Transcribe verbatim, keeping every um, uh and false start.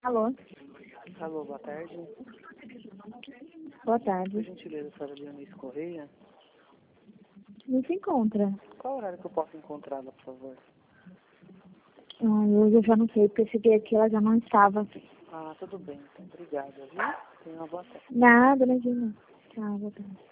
Alô? Alô, boa tarde. Boa Por tarde. gentileza, a senhora Leonice Correia. Não se encontra. Qual horário que eu posso encontrá-la, por favor? Ai, hoje eu já não sei, porque eu cheguei aqui ela já não estava. Ah, tudo bem, então. Obrigada, viu? Tenha uma boa tarde. Nada, imagina. Tchau, boa tarde.